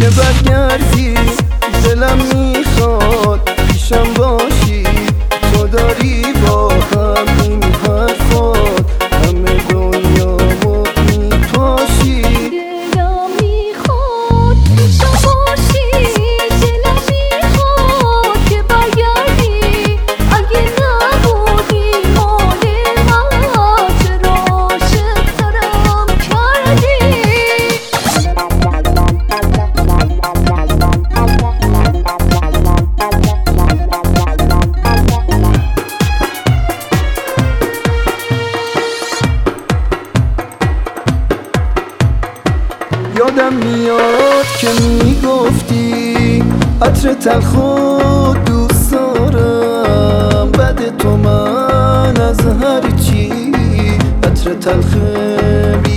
که برگردی دلم میخواد پیشم باشی تو داری با همین حرفات همه دنیامو میپاشی دلم میخواد پیشم باشی دلم میخواد که برگردی اگه نبودی مال من چرا عاشق‌ترم کردی یادم میاد که میگفتی عطر تلخو دوست دارم بعد تو من از هر چی عطر تلخ